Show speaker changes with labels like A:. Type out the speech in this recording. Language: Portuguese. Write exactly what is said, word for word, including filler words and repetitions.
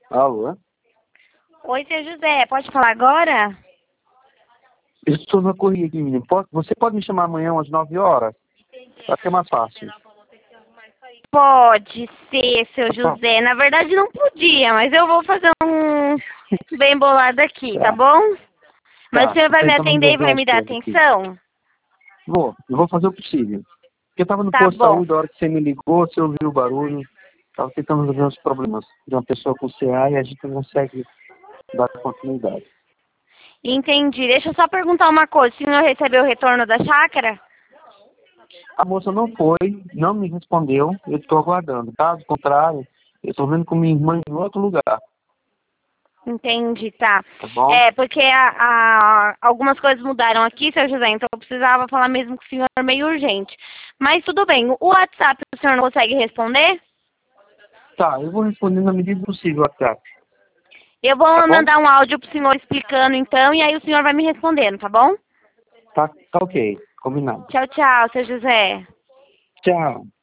A: Alô?
B: Oi, seu José, pode falar agora?
A: Eu estou na corrida aqui, menino. Pode- Você pode me chamar amanhã às nove horas? Acho que é mais fácil.
B: Pode ser, seu
A: Tá bom?
B: José. Na verdade não podia, mas eu vou fazer um bem bolado aqui, tá
A: Tá,
B: bom? Mas o
A: tá.
B: senhor
A: Tô
B: vai me
A: tentando
B: atender e
A: resolver
B: vai
A: umas
B: me dar
A: coisas aqui.
B: atenção?
A: Vou, eu vou fazer o possível. Porque eu estava no
B: Tá
A: posto de
B: bom.
A: saúde, a hora que você me ligou, você ouviu o barulho. Estava tentando resolver os problemas de uma pessoa com C A e a gente não consegue dar continuidade.
B: Entendi. Deixa eu só perguntar uma coisa. O senhor recebeu o retorno da chácara?
A: A moça não foi, não me respondeu, eu estou aguardando. Caso contrário, eu estou vendo com minha irmã em outro lugar,
B: Entendi, tá.
A: tá bom?
B: É, porque a, a- algumas coisas mudaram aqui, seu José, então eu precisava falar mesmo com o senhor meio urgente. Mas tudo bem. O WhatsApp o senhor não consegue responder?
A: Tá, eu vou responder na medida do possível, WhatsApp,
B: Eu vou
A: tá bom?
B: mandar um áudio pro senhor explicando então, e aí o senhor vai me respondendo, tá bom?
A: Tá, tá ok, combinado.
B: Tchau, tchau, seu José.
A: Tchau.